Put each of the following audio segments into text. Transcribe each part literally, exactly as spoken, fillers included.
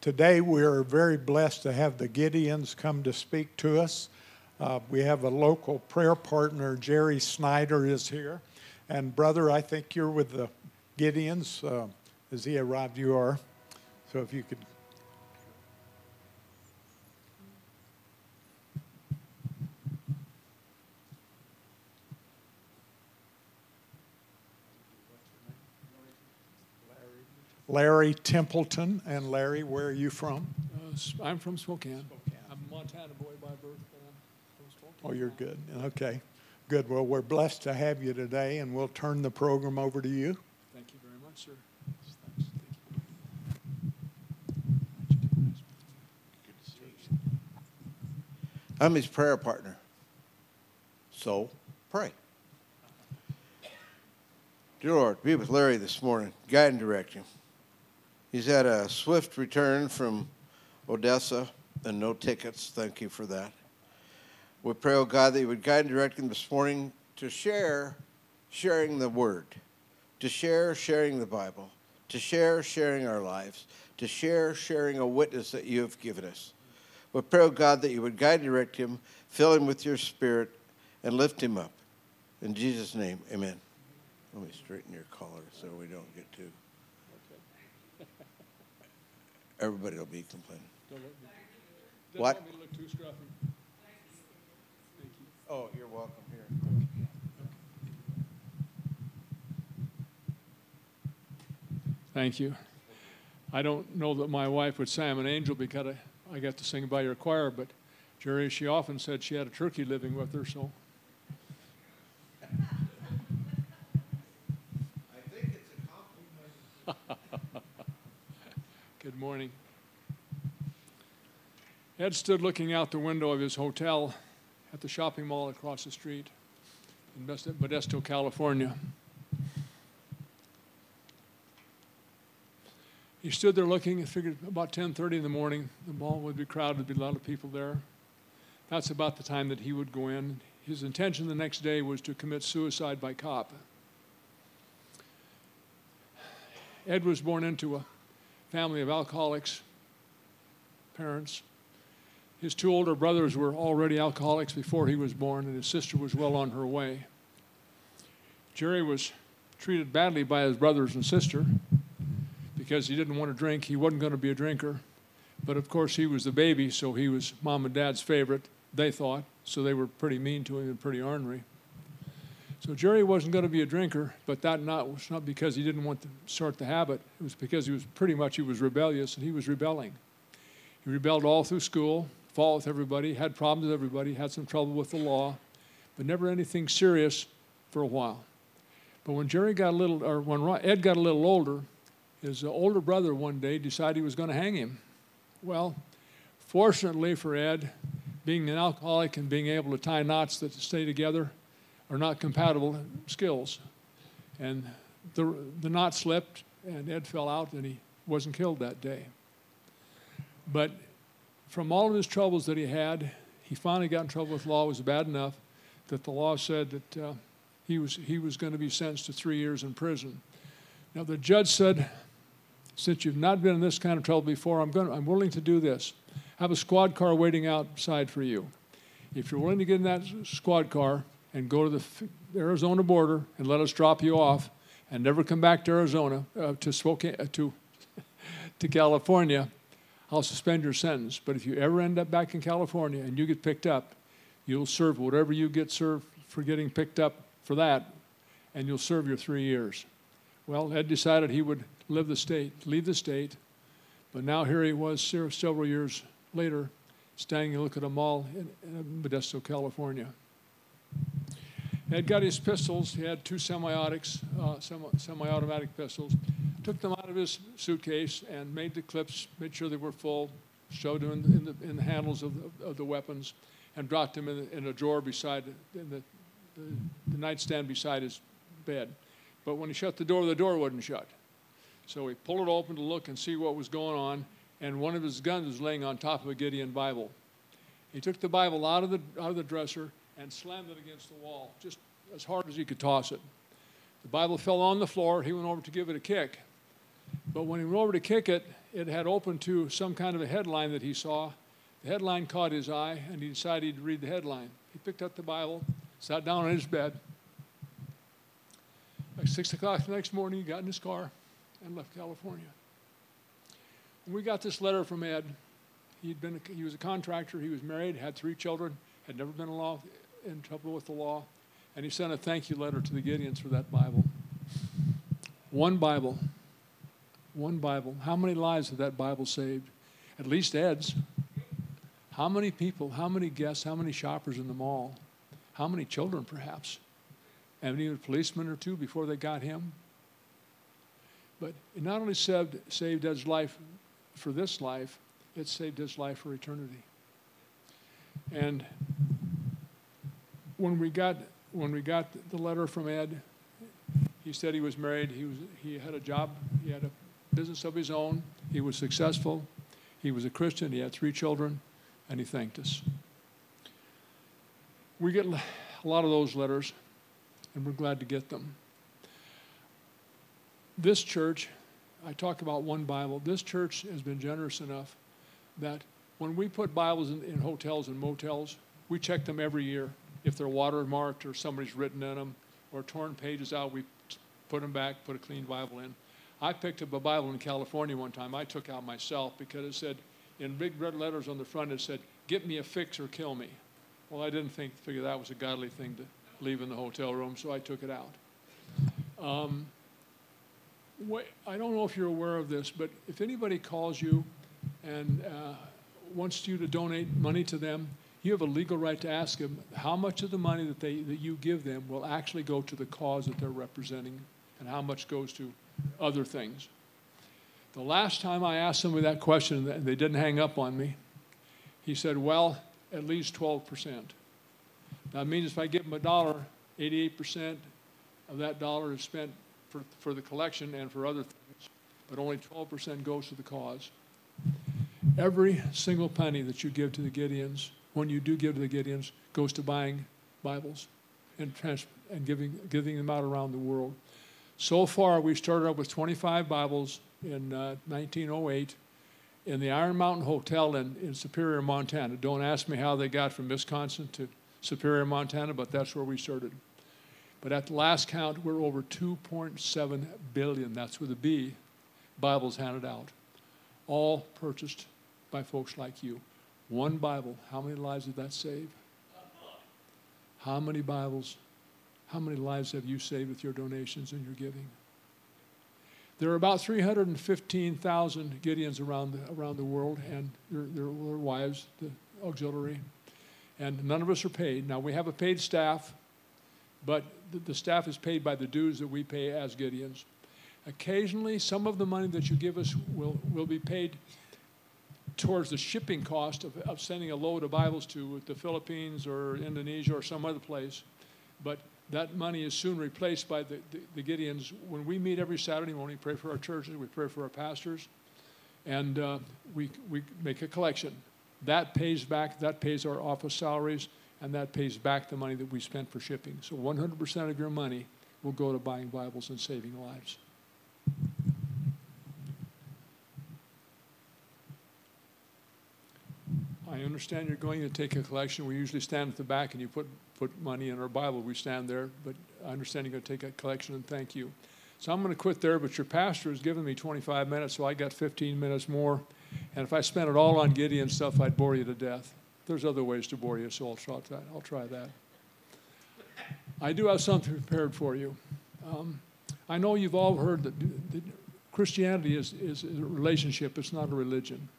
today we are very blessed to have the Gideons come to speak to us. Uh, we have a local prayer partner, Jerry Snyder, is here. And brother, I think you're with the Gideons. Uh, as he arrived, you are. So if you could. Larry Templeton. And Larry, where are you from? Uh, I'm from Spokane. Spokane. I'm a Montana boy by birth, but I'm from Spokane. Oh, you're good. Okay. Good. Well, we're blessed to have you today, and we'll turn the program over to you. Thank you very much, sir. Thanks. Thank you. I'm his prayer partner. So, pray. Dear Lord, be with Larry this morning. Guide and direct him. He's had a swift return from Odessa and no tickets. Thank you for that. We pray, oh God, that you would guide and direct him this morning to share, sharing the word, to share, sharing the Bible, to share, sharing our lives, to share, sharing a witness that you have given us. We pray, oh God, that you would guide and direct him, fill him with your spirit, and lift him up. In Jesus' name, amen. Let me straighten your collar so we don't get too... Everybody will be complaining. Don't let me, don't What? let me look too scruffy. Thank you. Oh, you're welcome here. Thank you. I don't know that my wife would say I'm an angel because I, I got to sing by your choir, but Jerry, she often said she had a turkey living with her, so. I think it's a compliment. Good morning. Ed stood looking out the window of his hotel at the shopping mall across the street in Modesto, California. He stood there looking and figured about ten thirty in the morning, the mall would be crowded, there'd be a lot of people there. That's about the time that he would go in. His intention the next day was to commit suicide by cop. Ed was born into a family of alcoholics, parents. His two older brothers were already alcoholics before he was born, and his sister was well on her way. Jerry was treated badly by his brothers and sister because he didn't want to drink. He wasn't going to be a drinker. But of course, he was the baby, so he was mom and dad's favorite, they thought. So they were pretty mean to him and pretty ornery. So Jerry wasn't going to be a drinker, but that not, was not because he didn't want to start the habit. It was because he was pretty much, he was rebellious, and he was rebelling. He rebelled all through school, fought with everybody, had problems with everybody, had some trouble with the law, but never anything serious for a while. But when Jerry got a little, or when Ed got a little older, his older brother one day decided he was going to hang him. Well, fortunately for Ed, being an alcoholic and being able to tie knots that stay together are not compatible skills. And the, the knot slipped, and Ed fell out, and he wasn't killed that day. But from all of his troubles that he had, he finally got in trouble with law. It was bad enough that the law said that uh, he was, he was going to be sentenced to three years in prison. Now, the judge said, since you've not been in this kind of trouble before, I'm, going to, I'm willing to do this. I have a squad car waiting outside for you. If you're willing to get in that squad car and go to the Arizona border and let us drop you off and never come back to Arizona, uh, to Spokane, uh, to, to California, I'll suspend your sentence. But if you ever end up back in California and you get picked up, you'll serve whatever you get served for getting picked up for that, and you'll serve your three years. Well, Ed decided he would live the state, leave the state, but now here he was several years later, standing and looking at a mall in, in Modesto, California. Ed got his pistols. He had two semi-automatics, uh, semi, semi-automatic pistols. Took them out of his suitcase and made the clips, made sure they were full, shoved them in the, in the, in the handles of the, of the weapons, and dropped them in, the, in a drawer beside in the, the, the nightstand beside his bed. But when he shut the door, the door wasn't shut. So he pulled it open to look and see what was going on, and one of his guns was laying on top of a Gideon Bible. He took the Bible out of the, out of the dresser and slammed it against the wall, just as hard as he could toss it. The Bible fell on the floor. He went over to give it a kick. But when he went over to kick it, it had opened to some kind of a headline that he saw. The headline caught his eye, and he decided to read the headline. He picked up the Bible, sat down on his bed. Like six o'clock the next morning, he got in his car and left California. When we got this letter from Ed, he'd been a, he was a contractor, he was married, had three children, had never been in, law, in trouble with the law, and he sent a thank you letter to the Gideons for that Bible. One Bible. One Bible. How many lives have that Bible saved? At least Ed's. How many people, how many guests, how many shoppers in the mall? How many children, perhaps? And even a policeman or two before they got him? But it not only saved, saved Ed's life for this life, it saved his life for eternity. And when we got when we got the letter from Ed, he said he was married, he was he had a job, he had a business of his own, he was successful, he was a Christian, he had three children, and he thanked us. We get a lot of those letters, and we're glad to get them. This church, I talk about one Bible, this church has been generous enough that when we put Bibles in, in hotels and motels, we check them every year. If they're watermarked or somebody's written in them or torn pages out, we put them back, put a clean Bible in. I picked up a Bible in California one time I took out myself because it said, in big red letters on the front, it said, "Get me a fix or kill me." Well, I didn't think, figure that was a godly thing to leave in the hotel room, so I took it out. Um, wh- I don't know if you're aware of this, but if anybody calls you and uh, wants you to donate money to them, you have a legal right to ask them how much of the money that they that you give them will actually go to the cause that they're representing and how much goes to other things. The last time I asked somebody that question and they didn't hang up on me, he said, well, at least twelve percent. That means if I give them a dollar, eighty-eight percent of that dollar is spent for, for the collection and for other things, but only twelve percent goes to the cause. Every single penny that you give to the Gideons, when you do give to the Gideons, goes to buying Bibles and, trans- and giving, giving them out around the world. So far, we started out with twenty-five Bibles in uh, nineteen oh eight in the Iron Mountain Hotel in, in Superior, Montana. Don't ask me how they got from Wisconsin to Superior, Montana, but that's where we started. But at the last count, we're over two point seven billion, that's with a B, Bibles handed out, all purchased by folks like you. One Bible, how many lives did that save? How many Bibles, how many lives have you saved with your donations and your giving? There are about three hundred fifteen thousand Gideons around the, around the world, and their, their, their wives, the auxiliary, and none of us are paid. Now, we have a paid staff, but the, the staff is paid by the dues that we pay as Gideons. Occasionally, some of the money that you give us will, will be paid towards the shipping cost of, of sending a load of Bibles to the Philippines or Indonesia or some other place. But that money is soon replaced by the, the, the Gideons. When we meet every Saturday morning, we pray for our churches, we pray for our pastors, and uh, we, we make a collection. That pays back, that pays our office salaries, and that pays back the money that we spent for shipping. So one hundred percent of your money will go to buying Bibles and saving lives. I understand you're going to take a collection. We usually stand at the back and you put, put money in our Bible. We stand there, but I understand you're going to take a collection, and thank you. So I'm going to quit there, but your pastor has given me twenty-five minutes, so I got fifteen minutes more. And if I spent it all on Gideon stuff, I'd bore you to death. There's other ways to bore you, so I'll try that. I'll try that. I do have something prepared for you. Um, I know you've all heard that, that Christianity is, is a relationship. It's not a religion.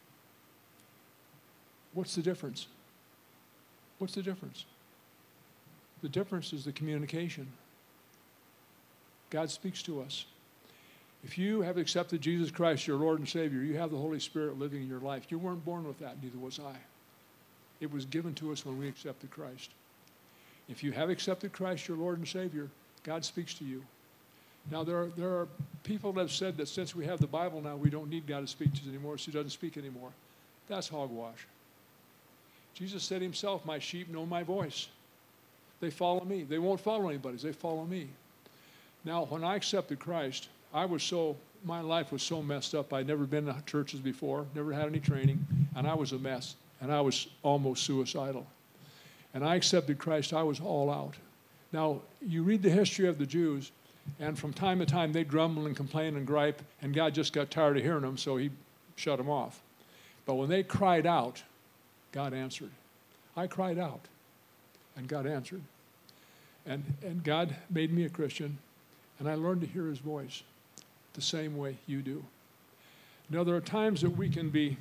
What's the difference? What's the difference? The difference is the communication. God speaks to us. If you have accepted Jesus Christ, your Lord and Savior, you have the Holy Spirit living in your life. You weren't born with that, neither was I. It was given to us when we accepted Christ. If you have accepted Christ, your Lord and Savior, God speaks to you. Now, there are, there are people that have said that since we have the Bible now, we don't need God to speak to us anymore, so he doesn't speak anymore. That's hogwash. Jesus said himself, my sheep know my voice. They follow me. They won't follow anybody. They follow me. Now, when I accepted Christ, I was so, my life was so messed up. I'd never been to churches before, never had any training, and I was a mess, and I was almost suicidal. And I accepted Christ. I was all out. Now, you read the history of the Jews, and from time to time they'd grumble and complain and gripe, and God just got tired of hearing them, so he shut them off. But when they cried out, God answered. I cried out, and God answered. And, and God made me a Christian, and I learned to hear his voice the same way you do. Now, there are times that we can be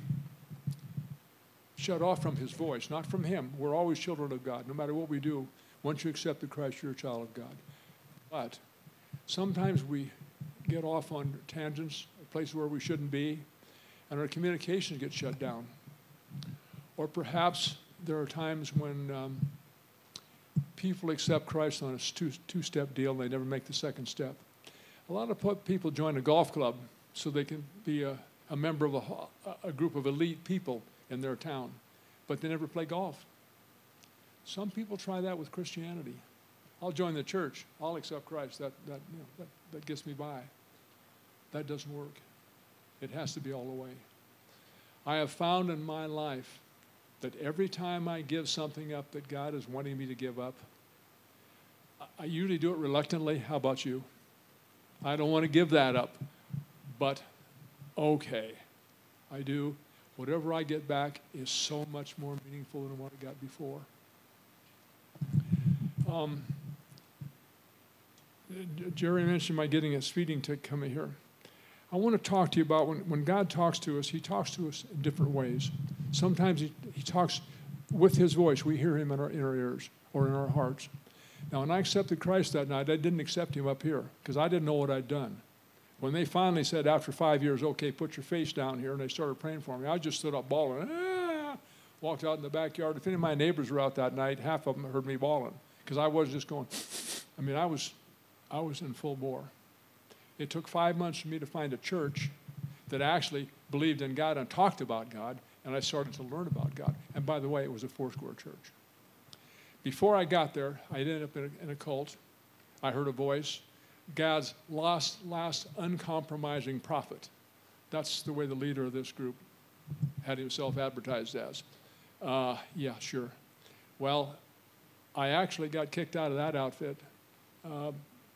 shut off from his voice, not from him. We're always children of God. No matter what we do, once you accept Christ, you're a child of God. But sometimes we get off on tangents, places where we shouldn't be, and our communications get shut down. Or perhaps there are times when um, people accept Christ on a two, two-step deal and they never make the second step. A lot of people join a golf club so they can be a, a member of a, a group of elite people in their town, but they never play golf. Some people try that with Christianity. I'll join the church. I'll accept Christ. That, that, you know, that, that gets me by. That doesn't work. It has to be all the way. I have found in my life that every time I give something up that God is wanting me to give up, I usually do it reluctantly. How about you? I don't want to give that up, but okay, I do. Whatever I get back is so much more meaningful than what I got before. Um, Jerry mentioned my getting a speeding ticket coming here. I want to talk to you about when, when God talks to us, he talks to us in different ways. Sometimes he, he talks with his voice. We hear him in our, in our ears or in our hearts. Now, when I accepted Christ that night, I didn't accept him up here because I didn't know what I'd done. When they finally said after five years, okay, put your face down here, and they started praying for me, I just stood up bawling, ah, walked out in the backyard. If any of my neighbors were out that night, half of them heard me bawling because I wasn't just going, I mean, I was, I was in full bore. It took five months for me to find a church that actually believed in God and talked about God, and I started to learn about God. And by the way, it was a Foursquare church. Before I got there, I ended up in a, in a cult. I heard a voice, God's last, last uncompromising prophet. That's the way the leader of this group had himself advertised as. Uh, yeah, sure. Well, I actually got kicked out of that outfit. Uh,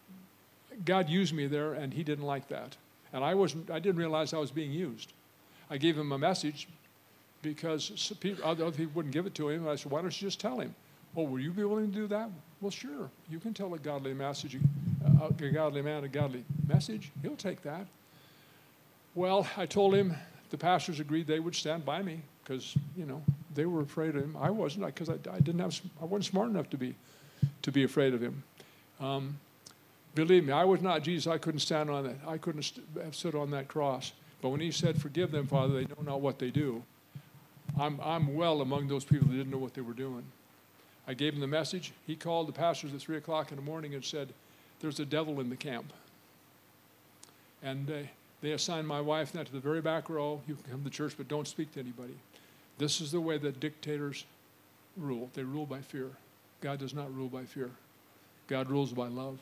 God used me there, and he didn't like that. And I wasn't. I didn't realize I was being used. I gave him a message because other people wouldn't give it to him. And I said, why don't you just tell him? Oh, will you be willing to do that? Well, sure. You can tell a godly message, a godly man a godly message. He'll take that. Well, I told him the pastors agreed they would stand by me because, you know, they were afraid of him. I wasn't because I, I didn't have. I wasn't smart enough to be to be afraid of him. Um, Believe me, I was not Jesus. I couldn't stand on that. I couldn't st- have stood on that cross. But when he said, forgive them, Father, they know not what they do, I'm, I'm well among those people that didn't know what they were doing. I gave him the message. He called the pastors at three o'clock in the morning and said, there's a devil in the camp. And uh, they assigned my wife now to the very back row. You can come to church, but don't speak to anybody. This is the way that dictators rule. They rule by fear. God does not rule by fear. God rules by love.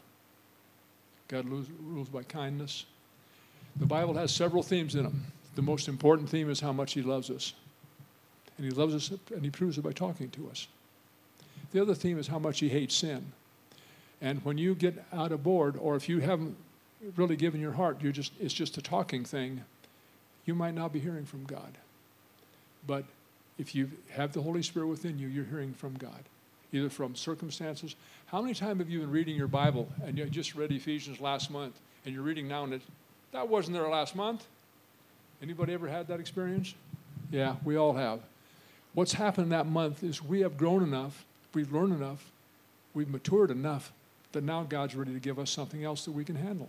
God rules by kindness. The Bible has several themes in them. The most important theme is how much he loves us. And he loves us, and he proves it by talking to us. The other theme is how much he hates sin. And when you get out of board, or if you haven't really given your heart, you're just it's just a talking thing, you might not be hearing from God. But if you have the Holy Spirit within you, you're hearing from God. Either from circumstances. How many times have you been reading your Bible and you just read Ephesians last month and you're reading now and it, that wasn't there last month? Anybody ever had that experience? Yeah, we all have. What's happened that month is we have grown enough, we've learned enough, we've matured enough that now God's ready to give us something else that we can handle.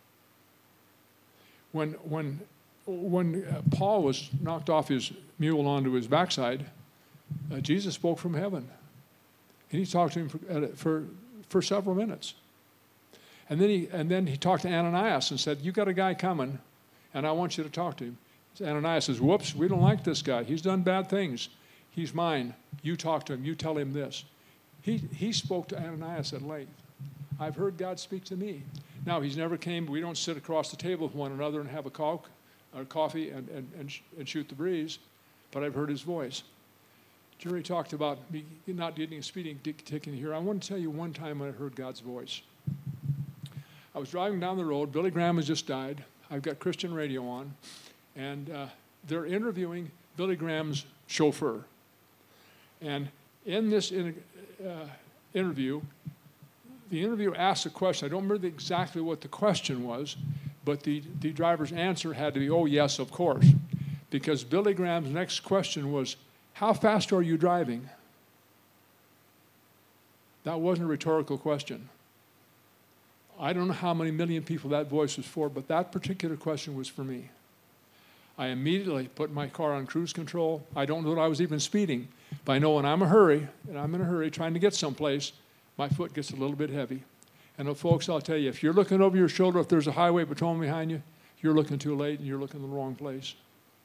When, when, when uh, Paul was knocked off his mule onto his backside, uh, Jesus spoke from heaven. And he talked to him for, for, for several minutes. And then, he, and then he talked to Ananias and said, you got a guy coming, and I want you to talk to him. So Ananias says, whoops, we don't like this guy. He's done bad things. He's mine. You talk to him. You tell him this. He, he spoke to Ananias at length. I've heard God speak to me. Now, he's never came. We don't sit across the table with one another and have a coke or coffee and, and, and, sh- and shoot the breeze, but I've heard his voice. Jerry talked about me not getting a speeding ticket here. I want to tell you one time when I heard God's voice. I was driving down the road. Billy Graham has just died. I've got Christian radio on, and uh, they're interviewing Billy Graham's chauffeur. And in this in, uh, interview, the interviewer asked a question. I don't remember exactly what the question was, but the, the driver's answer had to be, oh, yes, of course. Because Billy Graham's next question was, how fast are you driving? That wasn't a rhetorical question. I don't know how many million people that voice was for, but that particular question was for me. I immediately put my car on cruise control. I don't know that I was even speeding, but I know when I'm in a hurry, and I'm in a hurry trying to get someplace, my foot gets a little bit heavy. And uh, folks, I'll tell you, if you're looking over your shoulder, if there's a highway patrolman behind you, you're looking too late and you're looking in the wrong place.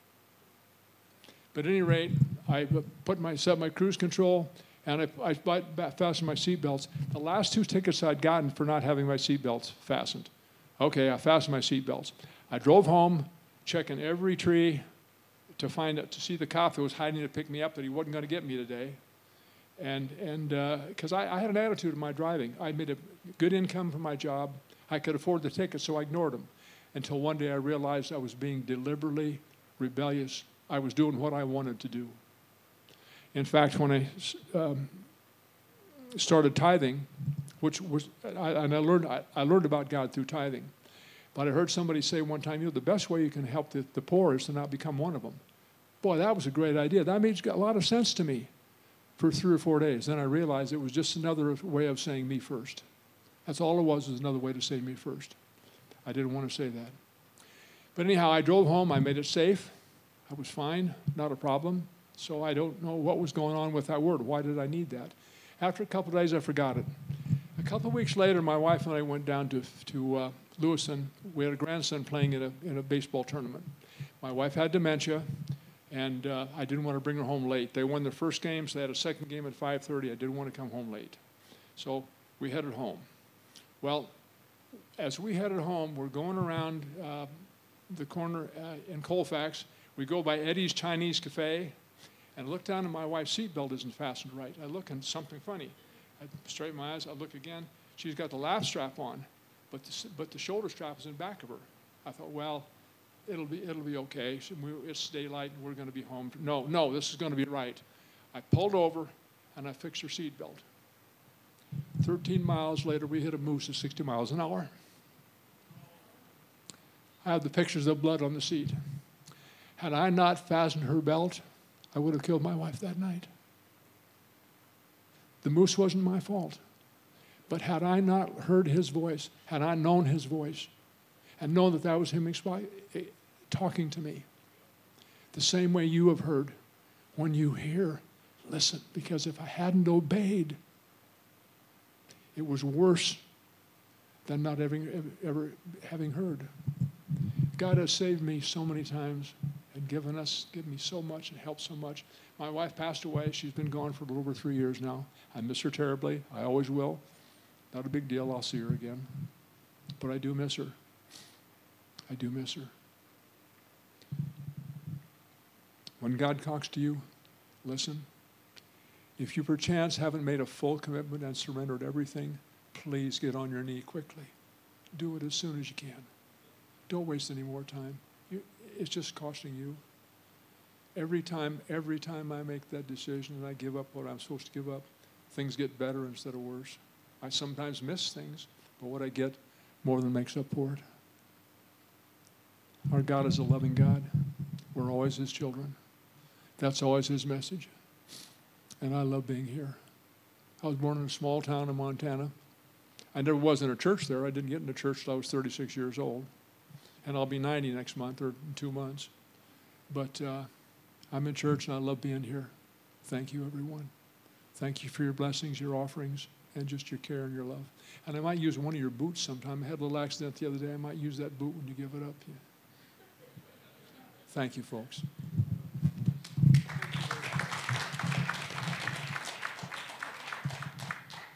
But at any rate, I put my, set my cruise control, and I, I fastened my seatbelts. The last two tickets I'd gotten for not having my seatbelts fastened. Okay, I fastened my seatbelts. I drove home, checking every tree to find out, to see the cop that was hiding to pick me up, that he wasn't going to get me today. And and because uh, I, I had an attitude in my driving. I made a good income from my job. I could afford the tickets, so I ignored them. Until one day I realized I was being deliberately rebellious. I was doing what I wanted to do. In fact, when I um, started tithing, which was, I, and I learned, I, I learned about God through tithing. But I heard somebody say one time, you know, the best way you can help the, the poor is to not become one of them. Boy, that was a great idea. That made a lot of sense to me for three or four days. Then I realized it was just another way of saying me first. That's all it was, was another way to say me first. I didn't want to say that. But anyhow, I drove home. I made it safe. I was fine, not a problem. So I don't know what was going on with that word. Why did I need that? After a couple of days, I forgot it. A couple of weeks later, my wife and I went down to, to uh, Lewiston. We had a grandson playing in a, in a baseball tournament. My wife had dementia, and uh, I didn't want to bring her home late. They won their first game, so they had a second game at five thirty. I didn't want to come home late. So we headed home. Well, as we headed home, we're going around uh, the corner uh, in Colfax. We go by Eddie's Chinese Cafe, and I look down, and my wife's seatbelt isn't fastened right. I look, and something funny. I straighten my eyes. I look again. She's got the lap strap on, but the, but the shoulder strap is in back of her. I thought, well, it'll be it'll be okay. It's daylight, and we're going to be home. No, no, this is going to be right. I pulled over, and I fixed her seatbelt. Thirteen miles later, we hit a moose at sixty miles an hour. I have the pictures of blood on the seat. Had I not fastened her belt, I would have killed my wife that night. The moose wasn't my fault. But had I not heard his voice, had I known his voice, and known that that was him expi- talking to me, the same way you have heard, when you hear, listen, because if I hadn't obeyed, it was worse than not having, ever having heard. God has saved me so many times and given us, given me so much and helped so much. My wife passed away. She's been gone for a little over three years now. I miss her terribly. I always will. Not a big deal. I'll see her again. But I do miss her. I do miss her. When God talks to you, listen. If you perchance haven't made a full commitment and surrendered everything, please get on your knee quickly. Do it as soon as you can. Don't waste any more time. You, it's just costing you. Every time, every time I make that decision and I give up what I'm supposed to give up, things get better instead of worse. I sometimes miss things, but what I get more than makes up for it. Our God is a loving God. We're always His children. That's always His message. And I love being here. I was born in a small town in Montana. I never was in a church there. I didn't get into church until I was thirty-six years old. And I'll be ninety next month or in two months. But uh, I'm in church and I love being here. Thank you, everyone. Thank you for your blessings, your offerings, and just your care and your love. And I might use one of your boots sometime. I had a little accident the other day. I might use that boot when you give it up. Yeah. Thank you, folks.